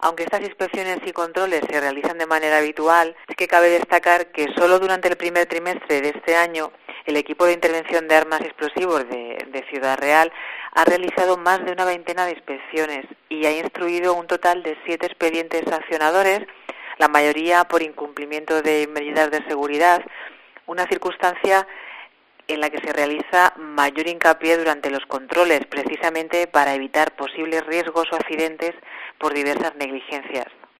Aunque estas inspecciones y controles se realizan de manera habitual, es que cabe destacar que solo durante el primer trimestre de este año el equipo de intervención de armas y explosivos de Ciudad Real ha realizado más de una veintena de inspecciones y ha instruido un total de 7 expedientes sancionadores, la mayoría por incumplimiento de medidas de seguridad, una circunstancia en la que se realiza mayor hincapié durante los controles, precisamente para evitar posibles riesgos o accidentes por diversas negligencias.